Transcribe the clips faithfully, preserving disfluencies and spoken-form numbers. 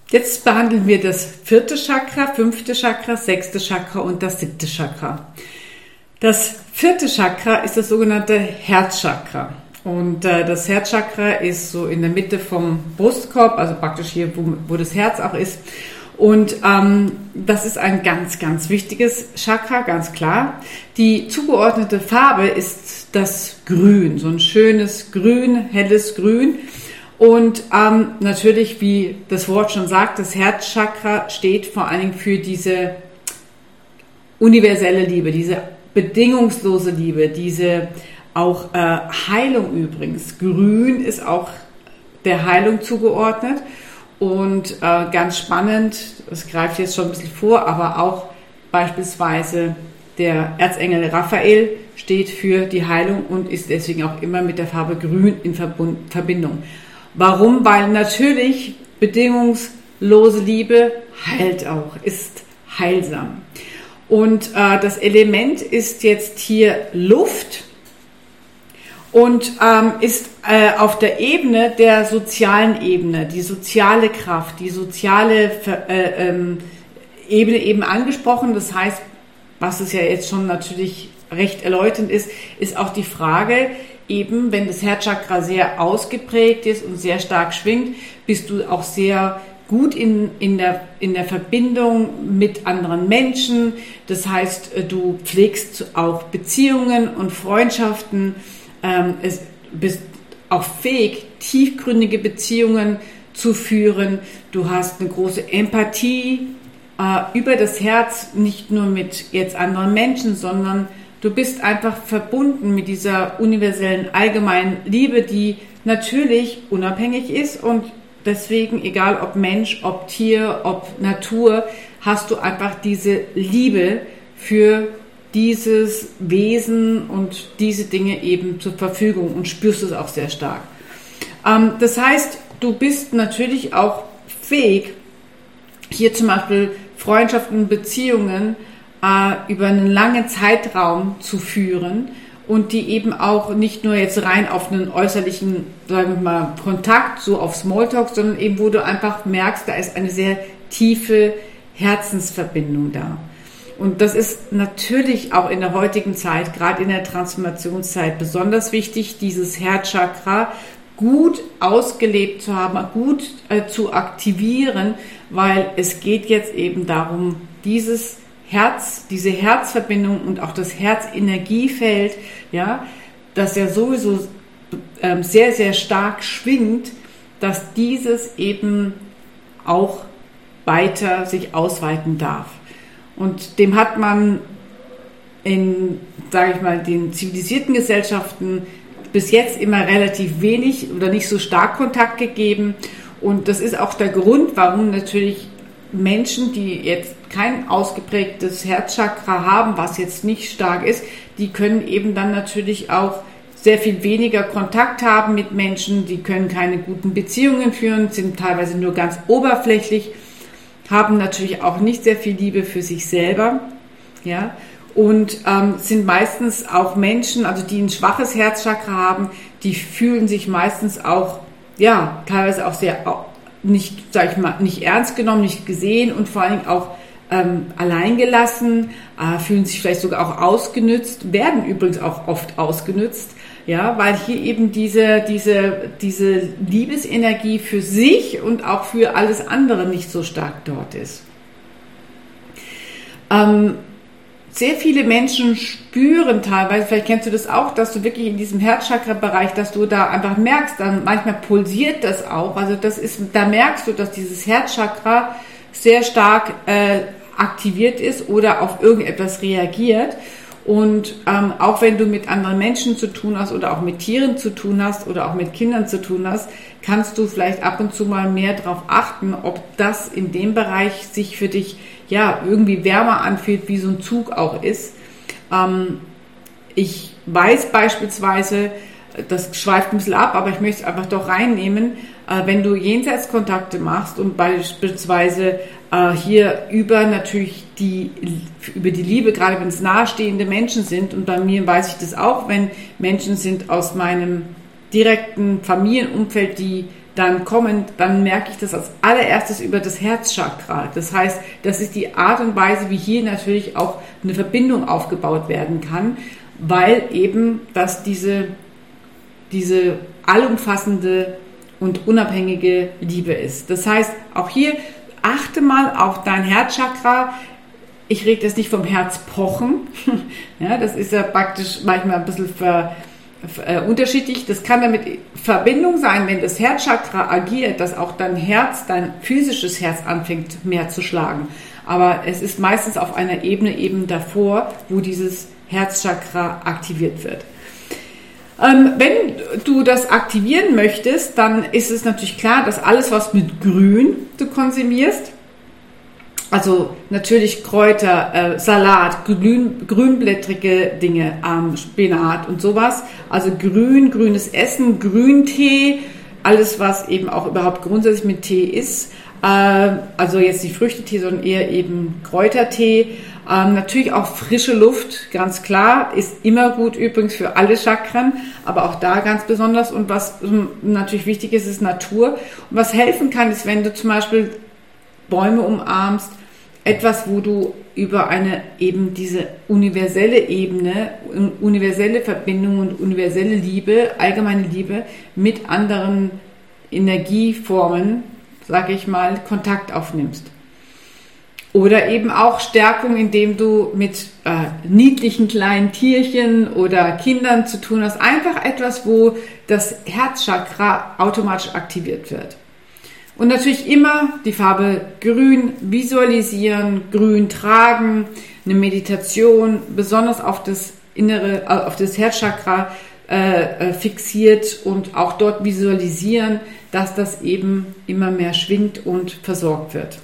Jetzt behandeln wir das vierte Chakra, fünfte Chakra, sechste Chakra und das siebte Chakra. Das vierte Chakra ist das sogenannte Herzchakra. Und äh, das Herzchakra ist so in der Mitte vom Brustkorb, also praktisch hier, wo, wo das Herz auch ist. Und ähm, das ist ein ganz, ganz wichtiges Chakra, ganz klar. Die zugeordnete Farbe ist das Grün, so ein schönes Grün, helles Grün. Und ähm, natürlich, wie das Wort schon sagt, das Herzchakra steht vor allen Dingen für diese universelle Liebe, diese bedingungslose Liebe, diese auch äh, Heilung übrigens. Grün ist auch der Heilung zugeordnet und äh, ganz spannend, das greift jetzt schon ein bisschen vor, aber auch beispielsweise der Erzengel Raphael steht für die Heilung und ist deswegen auch immer mit der Farbe Grün in Verbund, Verbindung. Warum? Weil natürlich bedingungslose Liebe heilt auch, ist heilsam. Und äh, das Element ist jetzt hier Luft und ähm, ist äh, auf der Ebene der sozialen Ebene, die soziale Kraft, die soziale äh, ähm, Ebene eben angesprochen. Das heißt, was es ja jetzt schon natürlich recht erläuternd ist, ist auch die Frage, eben, wenn das Herzchakra sehr ausgeprägt ist und sehr stark schwingt, bist du auch sehr gut in, in, der, in der Verbindung mit anderen Menschen. Das heißt, du pflegst auch Beziehungen und Freundschaften. Ähm, es bist auch fähig, tiefgründige Beziehungen zu führen. Du hast eine große Empathie äh, über das Herz, nicht nur mit jetzt anderen Menschen, sondern du bist einfach verbunden mit dieser universellen allgemeinen Liebe, die natürlich unabhängig ist und deswegen, egal ob Mensch, ob Tier, ob Natur, hast du einfach diese Liebe für dieses Wesen und diese Dinge eben zur Verfügung und spürst es auch sehr stark. Ähm, das heißt, du bist natürlich auch fähig, hier zum Beispiel Freundschaften, Beziehungen über einen langen Zeitraum zu führen und die eben auch nicht nur jetzt rein auf einen äußerlichen, sagen wir mal, Kontakt, so auf Smalltalk, sondern eben, wo du einfach merkst, da ist eine sehr tiefe Herzensverbindung da. Und das ist natürlich auch in der heutigen Zeit, gerade in der Transformationszeit, besonders wichtig, dieses Herzchakra gut ausgelebt zu haben, gut äh, zu aktivieren, weil es geht jetzt eben darum, dieses Herz, diese Herzverbindung und auch das Herzenergiefeld, ja, das ja sowieso ähm, sehr, sehr stark schwingt, dass dieses eben auch weiter sich ausweiten darf. Und dem hat man in, sage ich mal, den zivilisierten Gesellschaften bis jetzt immer relativ wenig oder nicht so stark Kontakt gegeben. Und das ist auch der Grund, warum natürlich Menschen, die jetzt kein ausgeprägtes Herzchakra haben, was jetzt nicht stark ist, die können eben dann natürlich auch sehr viel weniger Kontakt haben mit Menschen, die können keine guten Beziehungen führen, sind teilweise nur ganz oberflächlich, haben natürlich auch nicht sehr viel Liebe für sich selber, ja, und ähm, sind meistens auch Menschen, also die ein schwaches Herzchakra haben, die fühlen sich meistens auch, ja, teilweise auch sehr nicht, sag ich mal, nicht ernst genommen, nicht gesehen und vor allen Dingen auch ähm, alleingelassen, äh, fühlen sich vielleicht sogar auch ausgenützt, werden übrigens auch oft ausgenützt, ja, weil hier eben diese, diese, diese Liebesenergie für sich und auch für alles andere nicht so stark dort ist. Ähm, Sehr viele Menschen spüren teilweise, vielleicht kennst du das auch, dass du wirklich in diesem Herzchakra-Bereich, dass du da einfach merkst, dann manchmal pulsiert das auch. Also das ist, da merkst du, dass dieses Herzchakra sehr stark äh, aktiviert ist oder auf irgendetwas reagiert. Und ähm, auch wenn du mit anderen Menschen zu tun hast oder auch mit Tieren zu tun hast oder auch mit Kindern zu tun hast, kannst du vielleicht ab und zu mal mehr darauf achten, ob das in dem Bereich sich für dich ja irgendwie wärmer anfühlt, wie so ein Zug auch ist. Ähm, ich weiß beispielsweise, das schweift ein bisschen ab, aber ich möchte es einfach doch reinnehmen, äh, wenn du Jenseitskontakte machst und beispielsweise äh, hier über natürlich die, über die Liebe, gerade wenn es nahestehende Menschen sind, und bei mir weiß ich das auch, wenn Menschen sind aus meinem direkten Familienumfeld, die dann kommen, dann merke ich das als allererstes über das Herzchakra. Das heißt, das ist die Art und Weise, wie hier natürlich auch eine Verbindung aufgebaut werden kann, weil eben das diese, diese allumfassende und unabhängige Liebe ist. Das heißt, auch hier achte mal auf dein Herzchakra. Ich rede jetzt nicht vom Herzpochen. Ja, das ist ja praktisch manchmal ein bisschen ver, ver, äh, unterschiedlich. Das kann damit Verbindung sein, wenn das Herzchakra agiert, dass auch dein Herz, dein physisches Herz anfängt mehr zu schlagen. Aber es ist meistens auf einer Ebene eben davor, wo dieses Herzchakra aktiviert wird. Ähm, wenn du das aktivieren möchtest, dann ist es natürlich klar, dass alles, was mit Grün du konsumierst, also natürlich Kräuter, äh, Salat, grün, grünblättrige Dinge, ähm, Spinat und sowas, also grün, grünes Essen, Grüntee, alles, was eben auch überhaupt grundsätzlich mit Tee ist, äh, also jetzt nicht Früchtetee, sondern eher eben Kräutertee. Ähm, natürlich auch frische Luft, ganz klar, ist immer gut übrigens für alle Chakren, aber auch da ganz besonders. Und was ähm, natürlich wichtig ist, ist Natur. Und was helfen kann, ist, wenn du zum Beispiel Bäume umarmst, etwas, wo du über eine eben diese universelle Ebene, universelle Verbindung und universelle Liebe, allgemeine Liebe mit anderen Energieformen, sage ich mal, Kontakt aufnimmst. Oder eben auch Stärkung, indem du mit äh, niedlichen kleinen Tierchen oder Kindern zu tun hast. Einfach etwas, wo das Herzchakra automatisch aktiviert wird. Und natürlich immer die Farbe Grün visualisieren, Grün tragen, eine Meditation, besonders auf das innere, auf das Herzchakra äh, fixiert und auch dort visualisieren, dass das eben immer mehr schwingt und versorgt wird.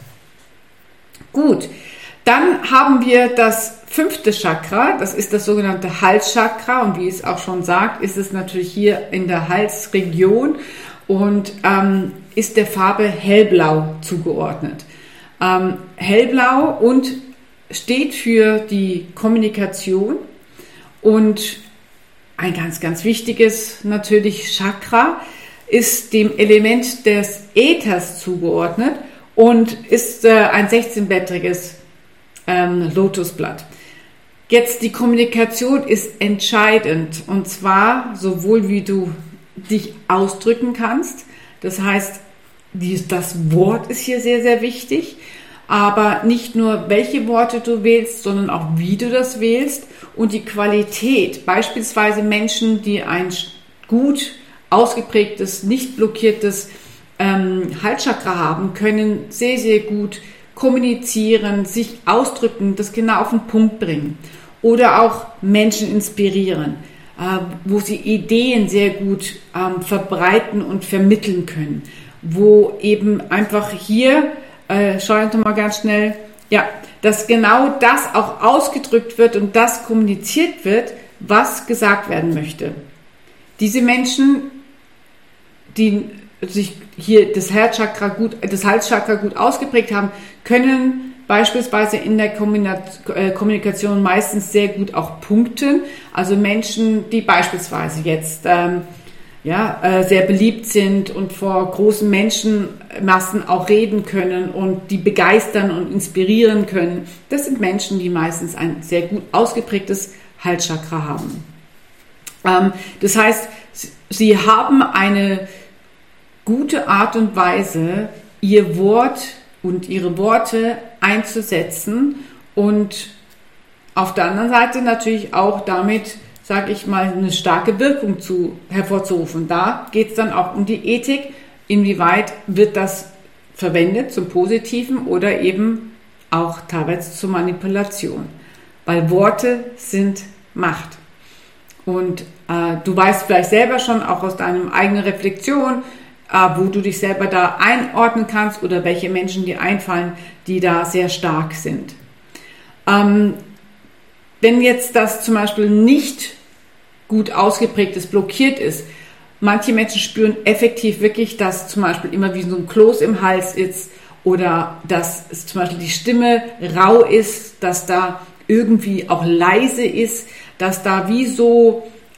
Gut, dann haben wir das fünfte Chakra, das ist das sogenannte Halschakra und wie es auch schon sagt, ist es natürlich hier in der Halsregion und ähm, ist der Farbe Hellblau zugeordnet. Ähm, Hellblau und steht für die Kommunikation und ein ganz, ganz wichtiges natürlich Chakra ist dem Element des Äthers zugeordnet und ist äh, ein sechzehnblättriges ähm, Lotusblatt. Jetzt die Kommunikation ist entscheidend und zwar sowohl wie du dich ausdrücken kannst, das heißt, die, das Wort ist hier sehr, sehr wichtig, aber nicht nur welche Worte du wählst, sondern auch wie du das wählst und die Qualität. Beispielsweise Menschen, die ein gut ausgeprägtes, nicht blockiertes ähm, Halschakra haben, können sehr, sehr gut kommunizieren, sich ausdrücken, das genau auf den Punkt bringen oder auch Menschen inspirieren, äh, wo sie Ideen sehr gut ähm, verbreiten und vermitteln können, wo eben einfach hier, äh, schau doch mal ganz schnell, ja, dass genau das auch ausgedrückt wird und das kommuniziert wird, was gesagt werden möchte. Diese Menschen, die sich hier das Herzchakra gut, das Halschakra gut ausgeprägt haben, können beispielsweise in der Kommunikation meistens sehr gut auch punkten. Also Menschen, die beispielsweise jetzt ähm, ja, äh, sehr beliebt sind und vor großen Menschenmassen auch reden können und die begeistern und inspirieren können. Das sind Menschen, die meistens ein sehr gut ausgeprägtes Halschakra haben. Ähm, das heißt, sie haben eine gute Art und Weise, ihr Wort und ihre Worte einzusetzen und auf der anderen Seite natürlich auch damit, sage ich mal, eine starke Wirkung zu, hervorzurufen. Da geht es dann auch um die Ethik, inwieweit wird das verwendet zum Positiven oder eben auch teilweise zur Manipulation. Weil Worte sind Macht. Und äh, du weißt vielleicht selber schon, auch aus deiner eigenen Reflexion, äh, wo du dich selber da einordnen kannst oder welche Menschen dir einfallen, die da sehr stark sind. Ähm, wenn jetzt das zum Beispiel nicht gut ausgeprägt ist, blockiert ist, manche Menschen spüren effektiv wirklich, dass zum Beispiel immer wie so ein Kloß im Hals ist oder dass es zum Beispiel die Stimme rau ist, dass da irgendwie auch leise ist, dass da wie so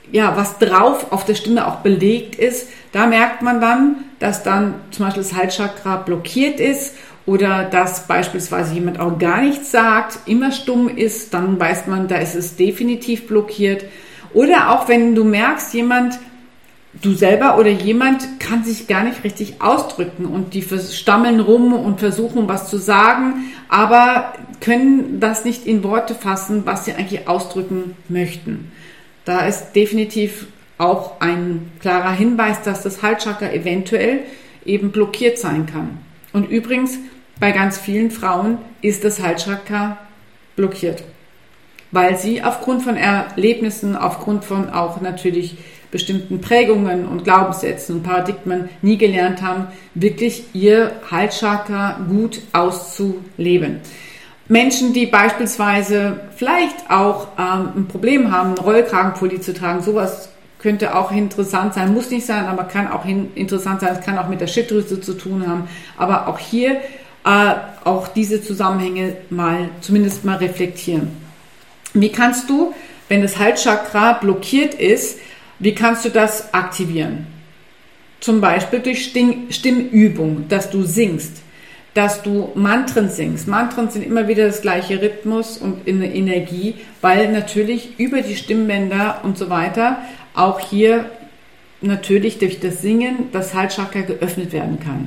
ja, was drauf auf der Stimme auch belegt ist, da merkt man dann, dass dann zum Beispiel das Halschakra blockiert ist oder dass beispielsweise jemand auch gar nichts sagt, immer stumm ist, dann weiß man, da ist es definitiv blockiert. Oder auch wenn du merkst, jemand, du selber oder jemand kann sich gar nicht richtig ausdrücken und die stammeln rum und versuchen was zu sagen, aber können das nicht in Worte fassen, was sie eigentlich ausdrücken möchten. Da ist definitiv auch ein klarer Hinweis, dass das Halschakra eventuell eben blockiert sein kann. Und übrigens, bei ganz vielen Frauen ist das Halschakra blockiert, weil sie aufgrund von Erlebnissen, aufgrund von auch natürlich bestimmten Prägungen und Glaubenssätzen und Paradigmen nie gelernt haben, wirklich ihr Halschakra gut auszuleben. Menschen, die beispielsweise vielleicht auch ähm, ein Problem haben, einen Rollkragenpulli zu tragen, sowas könnte auch interessant sein, muss nicht sein, aber kann auch hin, interessant sein, es kann auch mit der Schilddrüse zu tun haben, aber auch hier äh, auch diese Zusammenhänge mal, zumindest mal reflektieren. Wie kannst du, wenn das Halschakra blockiert ist, wie kannst du das aktivieren? Zum Beispiel durch Stimmübung, dass du singst, dass du Mantren singst. Mantren sind immer wieder das gleiche Rhythmus und in der Energie, weil natürlich über die Stimmbänder und so weiter auch hier natürlich durch das Singen das Halschakra geöffnet werden kann.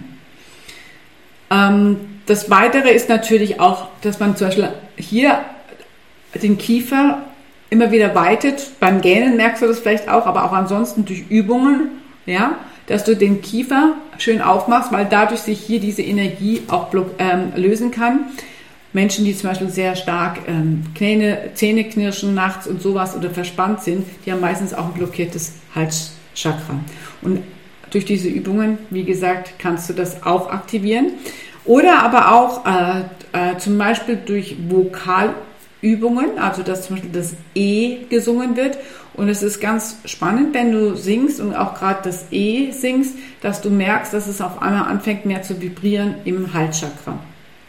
Ähm, das Weitere ist natürlich auch, dass man zum Beispiel hier den Kiefer immer wieder weitet. Beim Gähnen merkst du das vielleicht auch, aber auch ansonsten durch Übungen, ja, dass du den Kiefer schön aufmachst, weil dadurch sich hier diese Energie auch block, ähm, lösen kann. Menschen, die zum Beispiel sehr stark ähm, Zähne, Zähne knirschen nachts und sowas oder verspannt sind, die haben meistens auch ein blockiertes Halschakra. Und durch diese Übungen, wie gesagt, kannst du das auch aktivieren. Oder aber auch äh, äh, zum Beispiel durch Vokalübungen, also dass zum Beispiel das E gesungen wird. Und es ist ganz spannend, wenn du singst und auch gerade das E singst, dass du merkst, dass es auf einmal anfängt mehr zu vibrieren im Halschakra.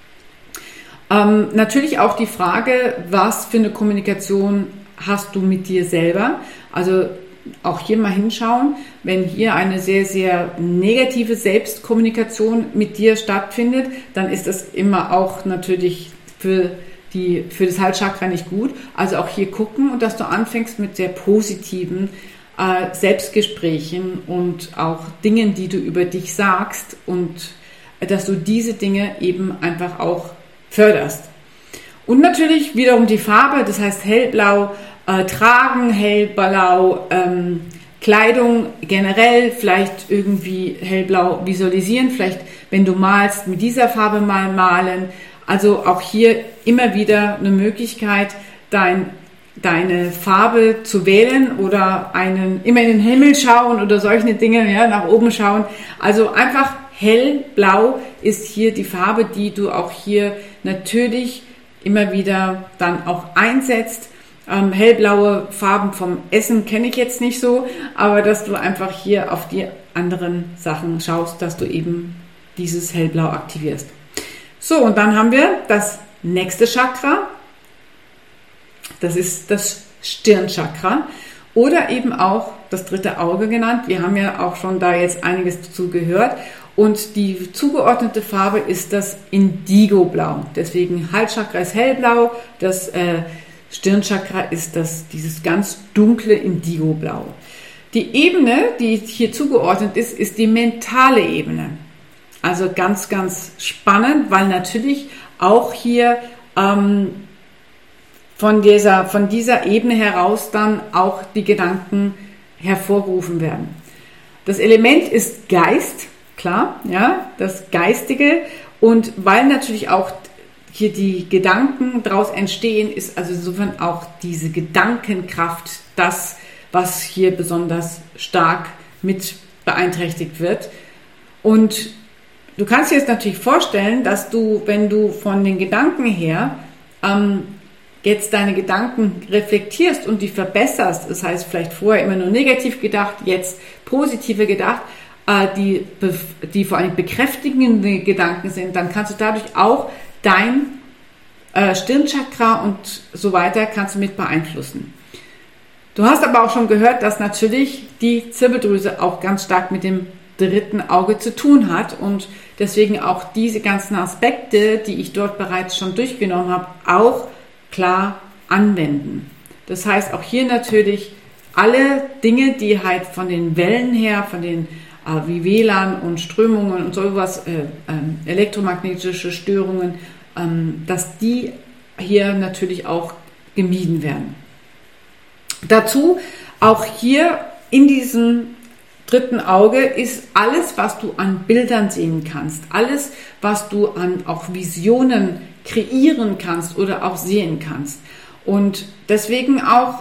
Ähm, natürlich auch die Frage, was für eine Kommunikation hast du mit dir selber? Also auch hier mal hinschauen, wenn hier eine sehr, sehr negative Selbstkommunikation mit dir stattfindet, dann ist das immer auch natürlich für die für das Halschakra nicht gut. Also auch hier gucken und dass du anfängst mit sehr positiven äh, Selbstgesprächen und auch Dingen, die du über dich sagst und äh, dass du diese Dinge eben einfach auch förderst. Und natürlich wiederum die Farbe, das heißt hellblau, äh, tragen, hellblau, ähm, Kleidung generell, vielleicht irgendwie hellblau visualisieren, vielleicht wenn du malst, mit dieser Farbe mal malen. Also auch hier immer wieder eine Möglichkeit, dein, deine Farbe zu wählen oder einen, immer in den Himmel schauen oder solche Dinge, ja, nach oben schauen. Also einfach hellblau ist hier die Farbe, die du auch hier natürlich immer wieder dann auch einsetzt. Ähm, hellblaue Farben vom Essen kenne ich jetzt nicht so, aber dass du einfach hier auf die anderen Sachen schaust, dass du eben dieses hellblau aktivierst. So, und dann haben wir das nächste Chakra, das ist das Stirnchakra oder eben auch das dritte Auge genannt. Wir haben ja auch schon da jetzt einiges dazu gehört und die zugeordnete Farbe ist das Indigoblau. Deswegen Halschakra ist hellblau, das äh, Stirnchakra ist das, dieses ganz dunkle Indigoblau. Die Ebene, die hier zugeordnet ist, ist die mentale Ebene. Also ganz, ganz spannend, weil natürlich auch hier ähm, von dieser, von dieser Ebene heraus dann auch die Gedanken hervorgerufen werden. Das Element ist Geist, klar, ja, das Geistige. Und weil natürlich auch hier die Gedanken daraus entstehen, ist also insofern auch diese Gedankenkraft das, was hier besonders stark mit beeinträchtigt wird. Und du kannst dir jetzt natürlich vorstellen, dass du, wenn du von den Gedanken her ähm, jetzt deine Gedanken reflektierst und die verbesserst, das heißt vielleicht vorher immer nur negativ gedacht, jetzt positive gedacht, äh, die, die vor allem bekräftigende Gedanken sind, dann kannst du dadurch auch dein äh, Stirnchakra und so weiter kannst du mit beeinflussen. Du hast aber auch schon gehört, dass natürlich die Zirbeldrüse auch ganz stark mit dem dritten Auge zu tun hat und deswegen auch diese ganzen Aspekte, die ich dort bereits schon durchgenommen habe, auch klar anwenden. Das heißt auch hier natürlich alle Dinge, die halt von den Wellen her, von den äh, wie W L A N und Strömungen und sowas, äh, äh, elektromagnetische Störungen, ähm, dass die hier natürlich auch gemieden werden. Dazu auch hier in diesem dritten Auge ist alles, was du an Bildern sehen kannst, alles, was du an auch Visionen kreieren kannst oder auch sehen kannst. Und deswegen auch,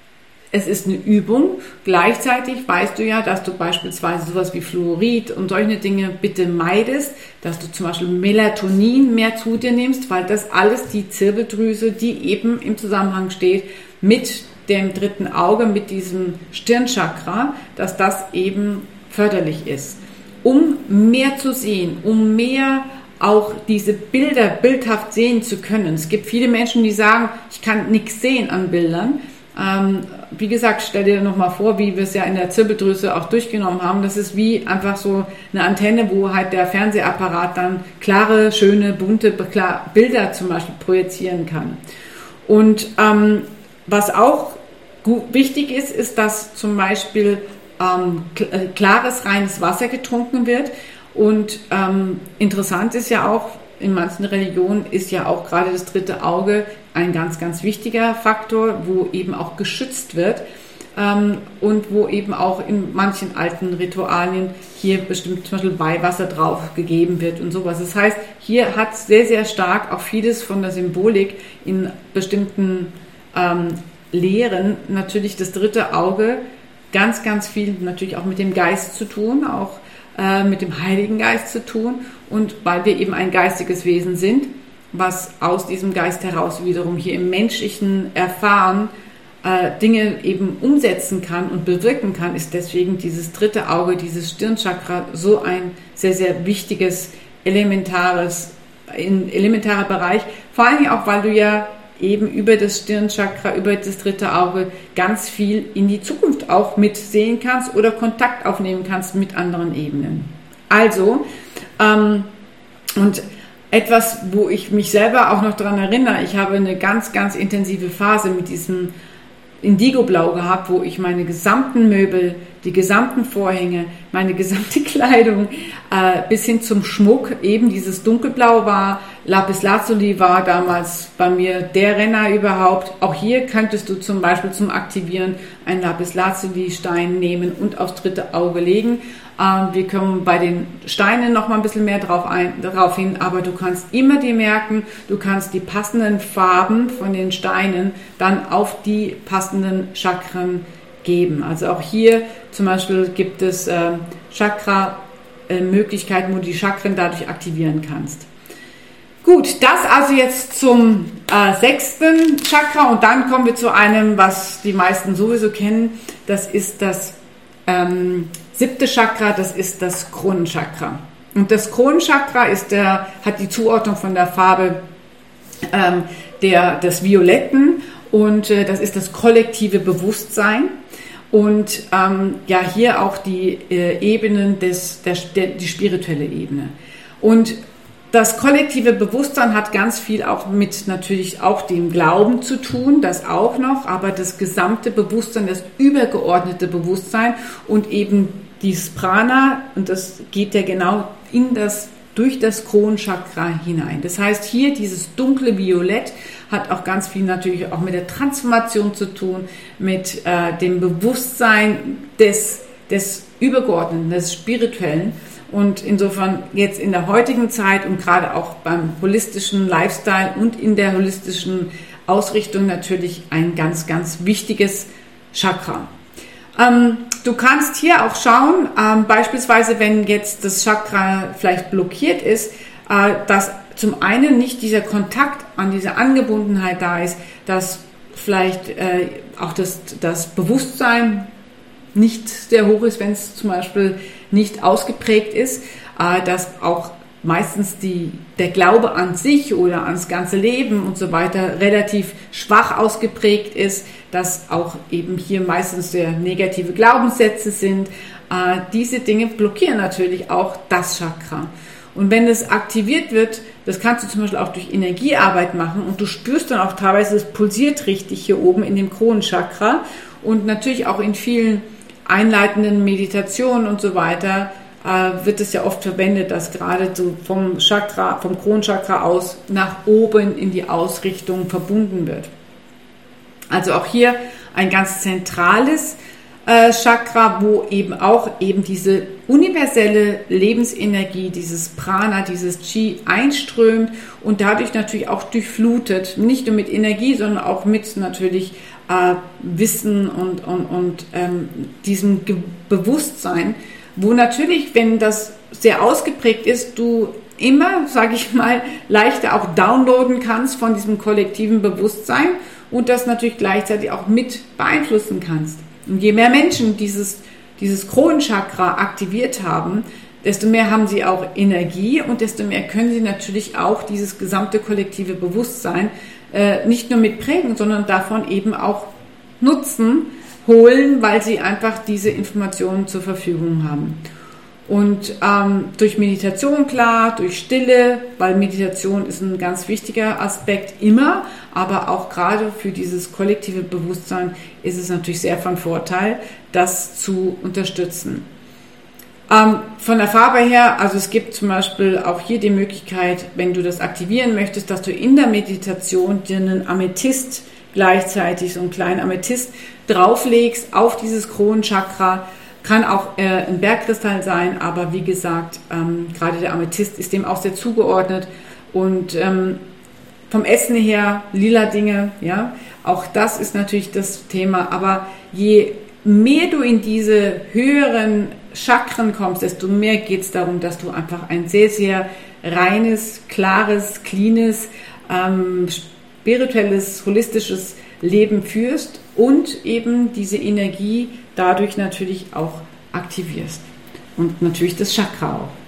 es ist eine Übung. Gleichzeitig weißt du ja, dass du beispielsweise sowas wie Fluorid und solche Dinge bitte meidest, dass du zum Beispiel Melatonin mehr zu dir nimmst, weil das alles die Zirbeldrüse, die eben im Zusammenhang steht mit dem dritten Auge, mit diesem Stirnchakra, dass das eben förderlich ist. Um mehr zu sehen, um mehr auch diese Bilder bildhaft sehen zu können. Es gibt viele Menschen, die sagen, ich kann nichts sehen an Bildern. Ähm, wie gesagt, stell dir nochmal vor, wie wir es ja in der Zirbeldrüse auch durchgenommen haben. Das ist wie einfach so eine Antenne, wo halt der Fernsehapparat dann klare, schöne, bunte Bilder zum Beispiel projizieren kann. Und ähm, was auch gut, wichtig ist, ist, dass zum Beispiel ähm, klares, reines Wasser getrunken wird. Und ähm, interessant ist ja auch, in manchen Religionen ist ja auch gerade das dritte Auge ein ganz, ganz wichtiger Faktor, wo eben auch geschützt wird ähm, und wo eben auch in manchen alten Ritualien hier bestimmt zum Beispiel Weihwasser drauf gegeben wird und sowas. Das heißt, hier hat sehr, sehr stark auch vieles von der Symbolik in bestimmten ähm, Lehren natürlich das dritte Auge ganz, ganz viel natürlich auch mit dem Geist zu tun, auch äh, mit dem Heiligen Geist zu tun. Und weil wir eben ein geistiges Wesen sind, was aus diesem Geist heraus wiederum hier im menschlichen Erfahren äh, Dinge eben umsetzen kann und bewirken kann, ist deswegen dieses dritte Auge, dieses Stirnchakra so ein sehr, sehr wichtiges, elementares, in, elementarer Bereich. Vor allem auch, weil du ja eben über das Stirnchakra, über das dritte Auge ganz viel in die Zukunft auch mitsehen kannst oder Kontakt aufnehmen kannst mit anderen Ebenen. Also, ähm, und etwas, wo ich mich selber auch noch daran erinnere, ich habe eine ganz, ganz intensive Phase mit diesem Indigoblau gehabt, wo ich meine gesamten Möbel, die gesamten Vorhänge, meine gesamte Kleidung äh, bis hin zum Schmuck eben dieses Dunkelblau war. Lapislazuli war damals bei mir der Renner überhaupt. Auch hier könntest du zum Beispiel zum Aktivieren einen Lapislazuli-Stein nehmen und aufs dritte Auge legen. Ähm, wir kommen bei den Steinen noch mal ein bisschen mehr drauf, ein, darauf hin, aber du kannst immer dir merken, du kannst die passenden Farben von den Steinen dann auf die passenden Chakren geben. Also auch hier zum Beispiel gibt es äh, Chakra-Möglichkeiten, äh, wo du die Chakren dadurch aktivieren kannst. Gut, das also jetzt zum äh, sechsten Chakra und dann kommen wir zu einem, was die meisten sowieso kennen, das ist das ähm, siebte Chakra, das ist das Kronenchakra. Und das Kronenchakra ist der, hat die Zuordnung von der Farbe ähm, der, des Violetten und äh, das ist das kollektive Bewusstsein. Und ähm, ja, hier auch die äh, Ebenen, des, der, der, die spirituelle Ebene. Und das kollektive Bewusstsein hat ganz viel auch mit natürlich auch dem Glauben zu tun, das auch noch, aber das gesamte Bewusstsein, das übergeordnete Bewusstsein und eben dieses Prana, und das geht ja genau in das, durch das Kronenchakra hinein. Das heißt, hier dieses dunkle Violett hat auch ganz viel natürlich auch mit der Transformation zu tun, mit äh, dem Bewusstsein des, des Übergeordneten, des Spirituellen. Und insofern jetzt in der heutigen Zeit und gerade auch beim holistischen Lifestyle und in der holistischen Ausrichtung natürlich ein ganz, ganz wichtiges Chakra. Ähm, du kannst hier auch schauen, ähm, beispielsweise wenn jetzt das Chakra vielleicht blockiert ist, äh, dass zum einen nicht dieser Kontakt an diese Angebundenheit da ist, dass vielleicht äh, auch das, das Bewusstsein nicht sehr hoch ist, wenn es zum Beispiel nicht ausgeprägt ist, äh, dass auch meistens die, der Glaube an sich oder ans ganze Leben und so weiter relativ schwach ausgeprägt ist, dass auch eben hier meistens sehr negative Glaubenssätze sind. Äh, diese Dinge blockieren natürlich auch das Chakra. Und wenn es aktiviert wird, das kannst du zum Beispiel auch durch Energiearbeit machen und du spürst dann auch teilweise, es pulsiert richtig hier oben in dem Kronenchakra und natürlich auch in vielen einleitenden Meditationen und so weiter äh, wird es ja oft verwendet, dass gerade so vom Chakra, vom Kronenchakra aus nach oben in die Ausrichtung verbunden wird. Also auch hier ein ganz zentrales Äh, Chakra, wo eben auch eben diese universelle Lebensenergie, dieses Prana, dieses Chi einströmt und dadurch natürlich auch durchflutet, nicht nur mit Energie, sondern auch mit natürlich äh, Wissen und, und, und ähm, diesem Ge- Bewusstsein, wo natürlich, wenn das sehr ausgeprägt ist, du immer, sage ich mal, leichter auch downloaden kannst von diesem kollektiven Bewusstsein und das natürlich gleichzeitig auch mit beeinflussen kannst. Und je mehr Menschen dieses, dieses Kronenchakra aktiviert haben, desto mehr haben sie auch Energie und desto mehr können sie natürlich auch dieses gesamte kollektive Bewusstsein äh, nicht nur mitprägen, sondern davon eben auch Nutzen holen, weil sie einfach diese Informationen zur Verfügung haben. Und ähm, durch Meditation klar, durch Stille, weil Meditation ist ein ganz wichtiger Aspekt immer, aber auch gerade für dieses kollektive Bewusstsein ist es natürlich sehr von Vorteil, das zu unterstützen. Ähm, von der Farbe her, also es gibt zum Beispiel auch hier die Möglichkeit, wenn du das aktivieren möchtest, dass du in der Meditation dir einen Amethyst gleichzeitig, so einen kleinen Amethyst drauflegst auf dieses Kronenchakra. Kann auch äh, ein Bergkristall sein, aber wie gesagt, ähm, gerade der Amethyst ist dem auch sehr zugeordnet. Und ähm, vom Essen her, lila Dinge, ja, auch das ist natürlich das Thema. Aber je mehr du in diese höheren Chakren kommst, desto mehr geht es darum, dass du einfach ein sehr, sehr reines, klares, cleanes, ähm, spirituelles, holistisches Leben führst und eben diese Energie dadurch natürlich auch aktivierst und natürlich das Chakra auch.